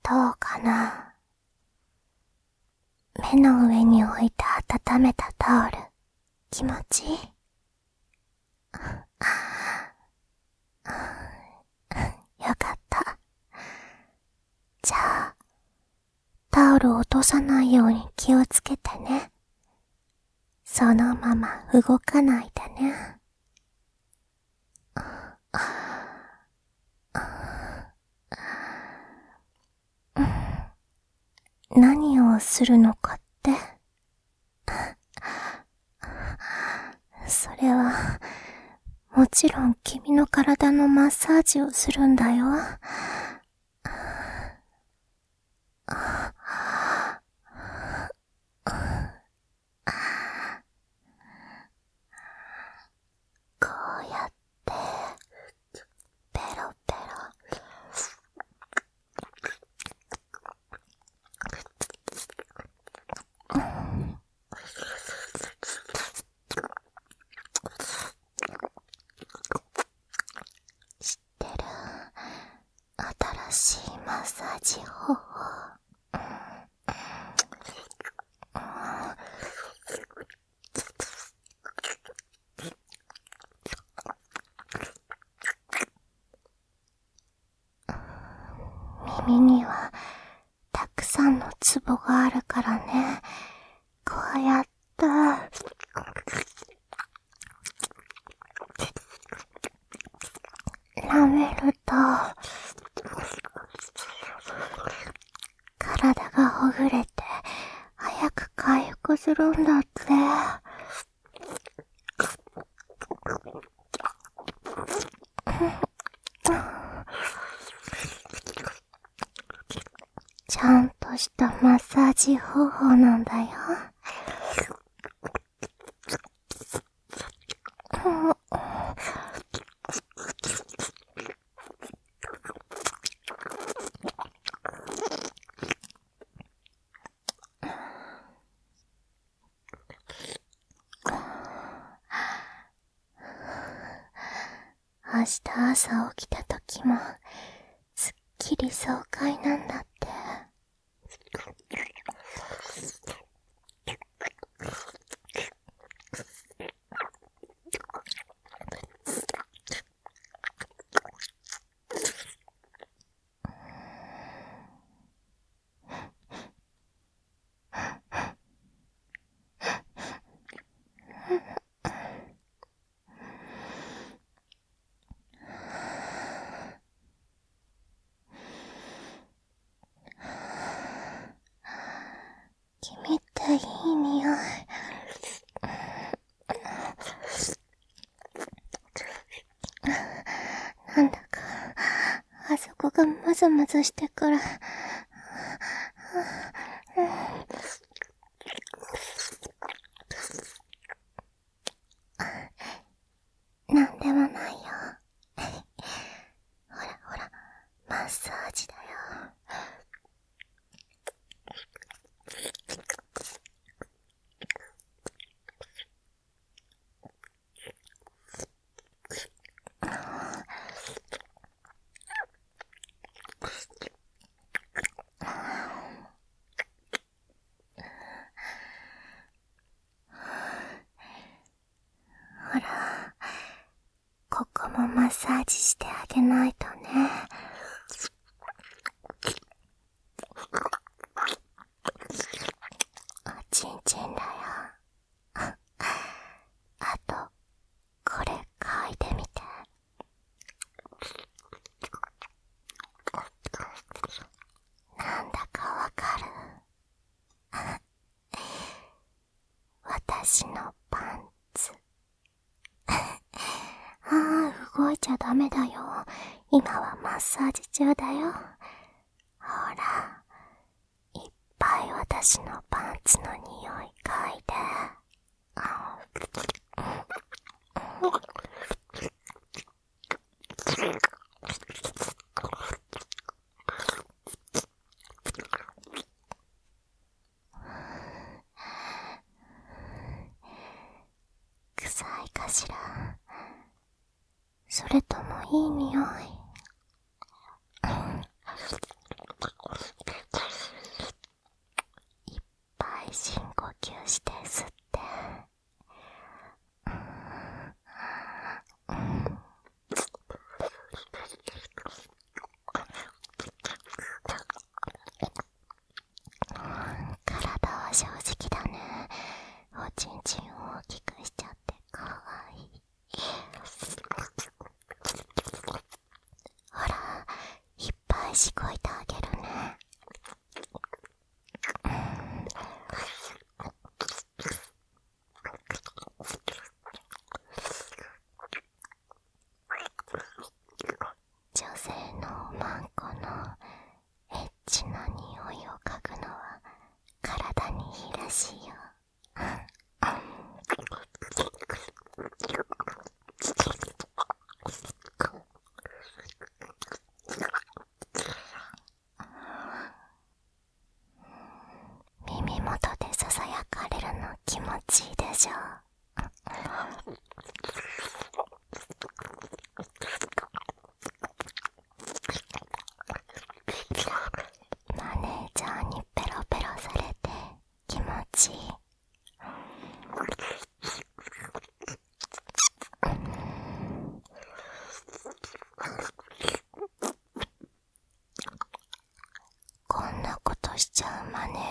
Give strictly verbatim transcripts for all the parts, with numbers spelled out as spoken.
どうかな。目の上に置いて温めたタオル、気持ちいい？よかった。じゃあ、タオルを落とさないように気をつけてね。そのまま動かないでね。何をするのかって？それは、もちろん君の体のマッサージをするんだよ。こうやって、ペロペロ。知ってる？新しいマッサージ方法。耳にはたくさんのツボがあるからね。こうやって舐めると体がほぐれて早く回復するんだって。ちゃんとしたマッサージ方法なんだよ。明日朝起きた時もすっきり爽快なんだって。君っていい匂い。なんだかあそこがムズムズしてくる。なんでもないよ。ほらほら、マッサージだよ。ほら、ここもマッサージしてあげないとね。おちんちんだよ。あと、これ嗅いでみて。なんだかわかる？私のパンツ。ああ、動いちゃダメだよ。今はマッサージ中だよ。ほら、いっぱい私のパンツの匂い嗅いで。臭いかしら？それともいい匂い？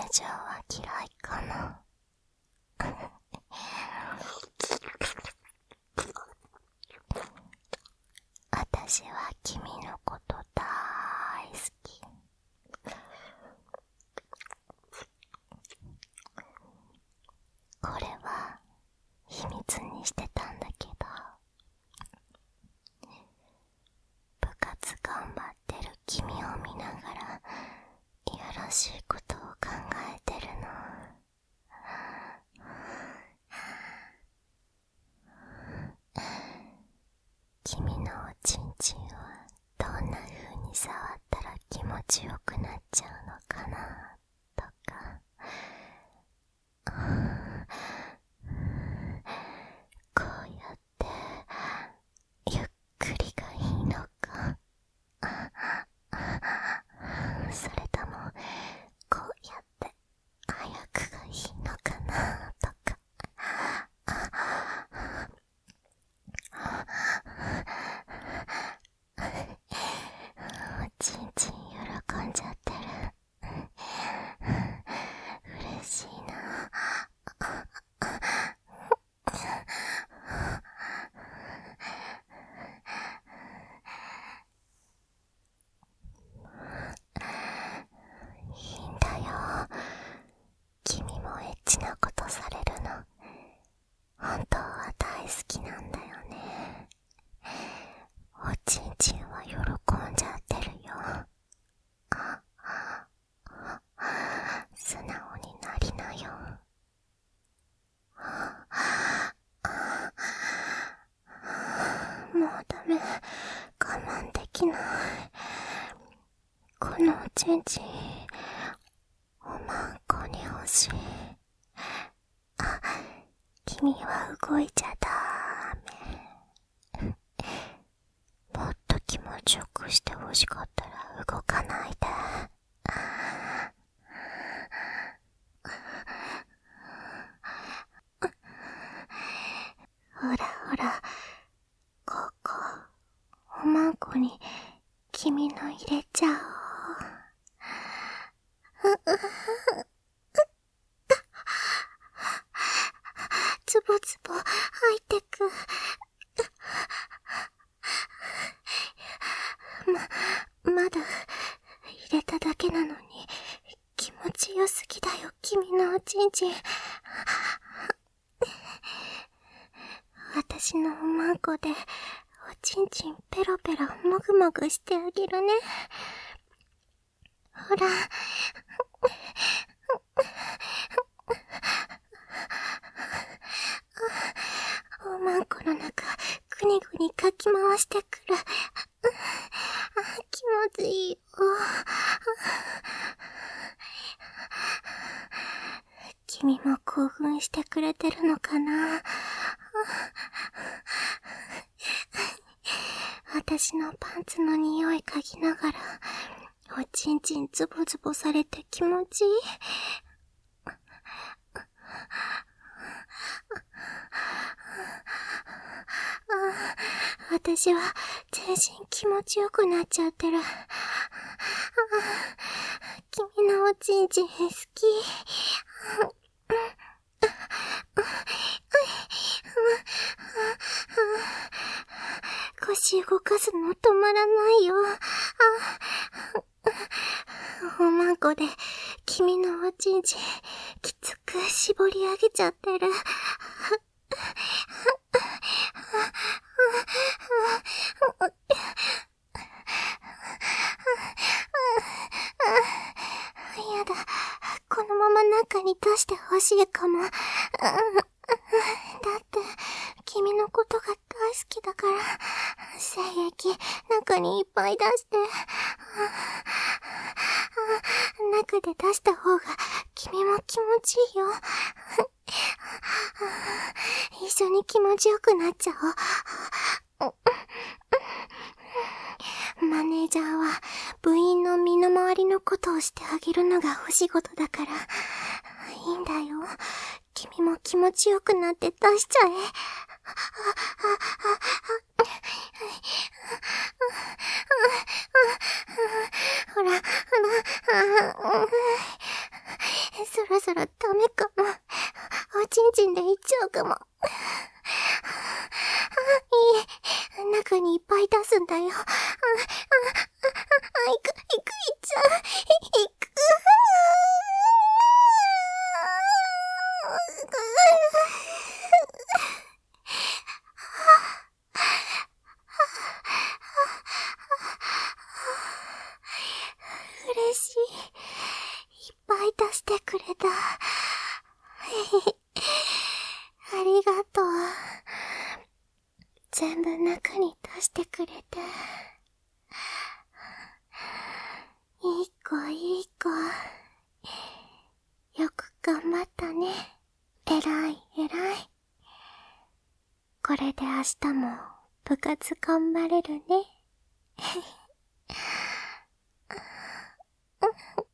情は嫌いかも。私は君のことだーい好き。これは秘密にしてたんだけど、部活頑張ってる君を見ながらいやらしいことを考えてるの。君のおちんちんはどんな風に触ったら気持ちよくなっちゃうのかなとか、こうやってゆっくりがいいのか、それともこうやって早くがいいのかなとか、おちんちん喜んじゃってる。嬉しいな。いいんだよ。君もエッチなことされるの本当は大好きなんだよね。おちんちんは喜んじゃってるよ。素直になりなよ。もうダメ、我慢できない。このおちんちんおまんこに欲しい。あ、君は動いちゃダメ。もっと気持ちよくして欲しかったら動かないで。ほらほら、ここ、おまんこに君の入れちゃおう。つぼつぼ入ってく。ま、まだ入れただけなのに気持ちよすぎだよ、君のおちんちん。私のおまんこでおちんちんペロペロもぐもぐしてあげるね。ほら。おまんこの中ぐにぐにかき回してくる。気持ちいいよ。君も興奮してくれてるのかな。私のパンツの匂い嗅ぎながらおちんちんズボズボされて気持ちいい。私は全身気持ちよくなっちゃってる。君のおちんちん好き。腰動かすの止まらないよ。おまんこで君のおちんちんきつく絞り上げちゃってる。やだ、このまま中に出してほしいかも。だって君のことが大好きだから。精液中にいっぱい出して、中で出した方が君も気持ちいいよ。一緒に気持ちよくなっちゃおう。マネージャーは部員の身の回りのことをしてあげるのがお仕事だから、いいんだよ。君も気持ちよくなって出しちゃえ。ほら、ほら、 そろダメかも。おちんちんでいっちゃうかも。いいえ、中にいっぱい出すんだよ。あ、あ、あ、あ、いく、いく、いっちゃう。い、いく。嬉しい。いっぱい出してくれた。ありがとう。全部中に出してくれて。いい子いい子。よく頑張ったね。えらいえらい。これで明日も部活頑張れるね。